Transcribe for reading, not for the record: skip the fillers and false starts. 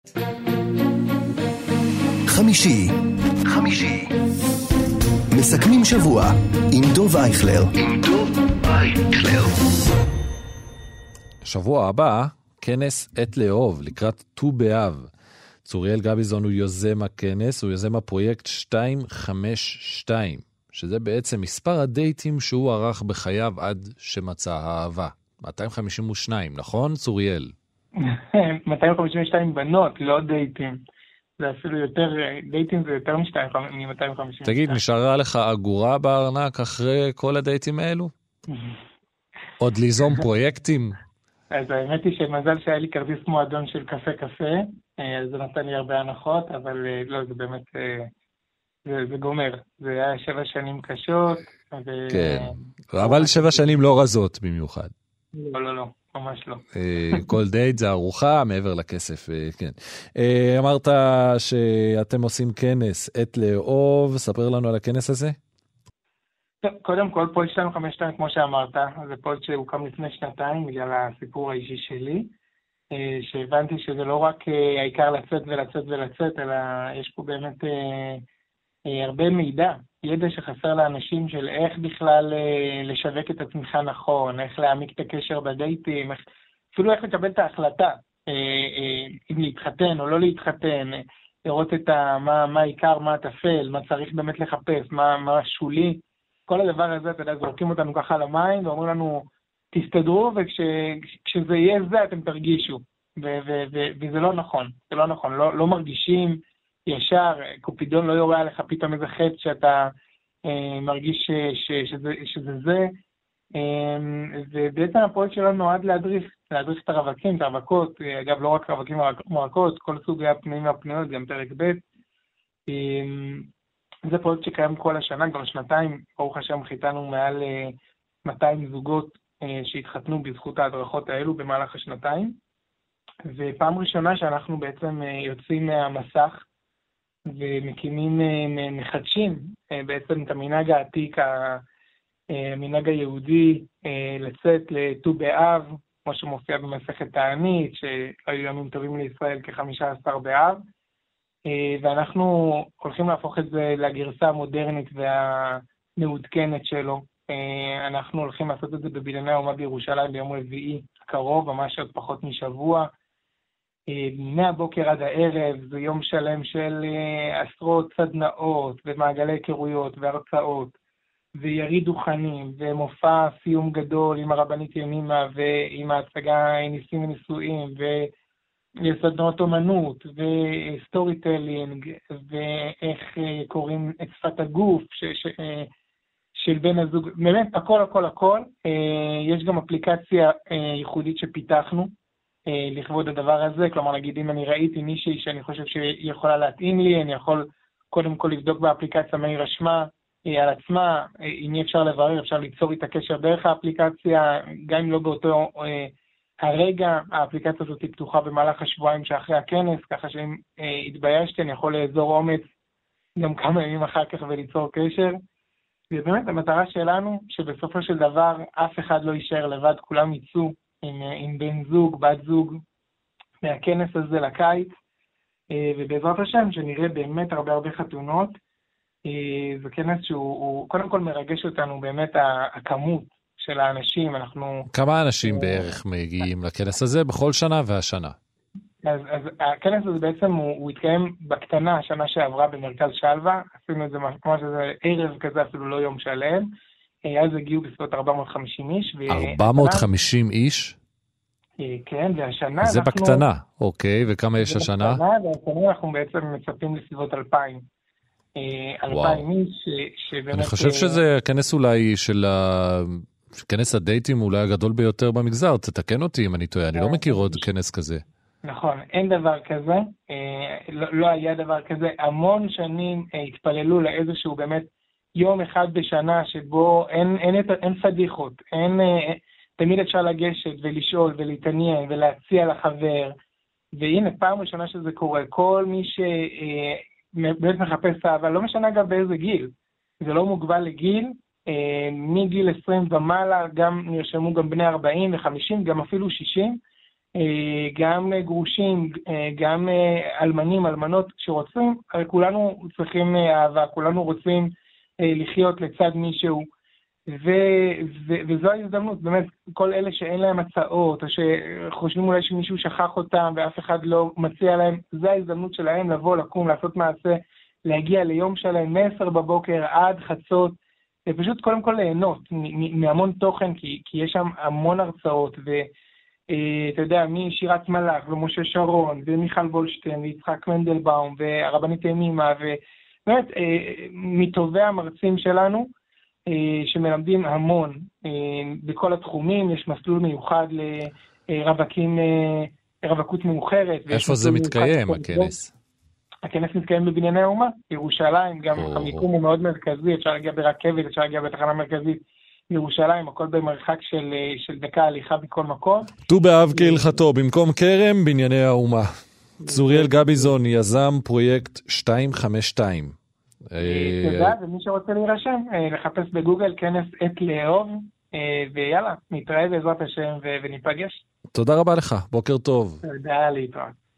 חמישי מסכמים שבוע עם דוב אייכלר. שבוע הבא כנס עת לאהוב לקראת ט"ו באב. צוריאל גביזון הוא יוזם הכנס, הוא יוזם הפרויקט 252, שזה בעצם מספר הדייטים שהוא ערך בחייו עד שמצא האהבה. 252, נכון צוריאל? 252 בנות, לא דייטים. זה אפילו יותר, דייטים זה יותר מ-252. תגיד, נשארה לך אגורה בארנק אחרי כל הדייטים האלו? עוד ליזום פרויקטים? אז האמת היא שמזל שהיה לי כרטיס מועדון של קפה, אז זה נתן לי הרבה הנחות, אבל לא, זה באמת, זה גומר. זה היה 7 שנים קשות. כן, אבל 7 שנים לא רזות במיוחד. לא, ממש לא. כל דייט זה ארוחה מעבר לכסף, כן. אמרת שאתם עושים כנס עת לאהוב, ספר לנו על הכנס הזה. קודם כל, פרויקט 252, כמו שאמרת, זה פרויקט שהוקם לפני 2 בגלל הסיפור האישי שלי, שהבנתי שזה לא רק העיקר לצאת, אלא יש פה באמת הרבה מידע, ידע שחסר לאנשים של איך בכלל לשווק את עצמך נכון, איך להעמיק את הקשר בדייטים, אפילו איך לקבל את ההחלטה, אם להתחתן או לא להתחתן, לראות את מה העיקר, מה התפל, מה צריך באמת לחפש, מה שולי, כל הדבר הזה, אתה יודע, זורקים אותנו ככה על המים ואומרים לנו, תסתדרו, וכשזה יהיה זה אתם תרגישו, וזה לא נכון, זה לא נכון, לא מרגישים ישר, קופידון לא יורה עליך פתאום איזה חץ שאתה מרגיש שזה זה, ובעצם הפרויקט שלנו נועד להדריך את הרווקים, את הרווקות, אגב לא רק רווקים ורווקות, כל סוגי הפנויים והפנויות, גם פרק ב'. זה פרויקט שקיים כל השנה, כבר 2 ברוך השם חיתנו מעל 200 זוגות שהתחתנו בזכות ההדרכות האלו במהלך 2 ופעם ראשונה שאנחנו בעצם יוצאים מהמסך ומקימים, מחדשים בעצם את המנהג העתיק, המנהג היהודי לצאת לט"ו באב, כמו שמופיע במסכת תענית, שהיו ימים טובים לישראל כ-15 באב, ואנחנו הולכים להפוך את זה לגרסה המודרנית והמעודכנת שלו. אנחנו הולכים לעשות את זה בבנייני האומה בירושלים ביום רביעי הקרוב, ממש עוד פחות משבוע. מהבוקר עד הערב, זה יום שלם של עשרות סדנאות ומעגלי היכרויות והרצאות ויריד דוכנים ומופע סיום גדול עם הרבנית ימימה ועם ההצגה ניסים וניסויים וסדנאות אומנות וסטורי טלינג ואיך קוראים את שפת הגוף של בן הזוג, באמת הכל. יש גם אפליקציה ייחודית שפיתחנו לכבוד הדבר הזה, כלומר נגיד אם אני ראיתי מישהי שאני חושב שהיא יכולה להתאים לי, אני יכול קודם כל לבדוק באפליקציה מה היא רשמה על עצמה, אם אי אפשר לברר, אפשר ליצור איתה קשר דרך האפליקציה, גם אם לא באותו הרגע, האפליקציה הזאת היא פתוחה במהלך השבועיים שאחרי הכנס, ככה שאם התביישתי אני יכול לאזור אומץ גם כמה ימים אחר כך וליצור קשר. ובאמת המטרה שלנו שבסופו של דבר אף אחד לא יישאר לבד, כולם יצאו עם בן זוג, בת זוג, מהכנס הזה לקיץ, ובעזרת השם שנראה באמת הרבה חתונות. זה כנס שהוא קודם כל מרגש אותנו באמת הכמות של האנשים. כמה אנשים בערך מגיעים לכנס הזה בכל שנה והשנה? אז הכנס הזה בעצם הוא התקיים בקטנה השנה שעברה במרכז שלווה, עשינו את זה ממש איזה ערב כזה, אפילו לא יום שלם, אז הגיעו בסביבות 450 איש. 450 איש? כן, והשנה זה בקטנה, אוקיי, וכמה יש השנה? והשנה אנחנו בעצם מצפים לסביבות 2,000. 2,000 איש, שבאמת... אני חושב שזה כנס אולי של כנס הדייטים אולי הגדול ביותר במגזר, תתקן אותי אם אני טועה, אני לא מכיר עוד כנס כזה. נכון, אין דבר כזה, לא היה דבר כזה, המון שנים התפללו לאיזשהו באמת יום אחד בשנה שבו אין פדיחות, תמיד אפשר לגשת ולשאול ולהתעניין ולהציע לחבר, והנה פעם ראשונה שזה קורה, כל מי שבאמת מחפש אהבה, לא משנה אגב באיזה גיל, זה לא מוגבל לגיל, מגיל 20 ומעלה, גם נרשמו גם בני 40 ו-50, גם אפילו 60, גם גרושים, גם אלמנים, אלמנות שרוצים, הרי כולנו צריכים אהבה, כולנו רוצים לחיות לצד מישהו, וזו ההזדמנות, באמת, כל אלה שאין להם הצעות, או שחושבים אולי שמישהו שכח אותם ואף אחד לא מציע להם, זו ההזדמנות שלהם לבוא, לקום, לעשות מעשה, להגיע ליום שלהם, מ-10 בבוקר עד חצות, ופשוט קודם כל ליהנות מהמון תוכן, כי יש שם המון הרצאות, ואתה יודע, משירת מלאך, ומשה שרון, ומיכל בולשטיין, ויצחק מנדלבאום, והרבנית ימימה, ובאמת, מטובי המרצים שלנו, שמלמדים המון בכל התחומים, יש מסלול מיוחד לרווקות מאוחרת. איפה זה מתקיים, הכנס? הכנס מתקיים בבנייני האומה, ירושלים, גם המיקום הוא מאוד מרכזי, אפשר להגיע ברכבת, אפשר להגיע בתחנה מרכזית ירושלים, הכל במרחק של דקה הליכה בכל מקום. ט"ו באב כהלכתו, במקום כרם, בנייני האומה. צוריאל גביזון, יזם פרויקט 252. תודה, ומי שרוצה להירשם, לחפש בגוגל כנס עת לאהוב, ויאללה, נתראה בעזרת השם וניפגש. תודה רבה לך, בוקר טוב. תודה, להתראות.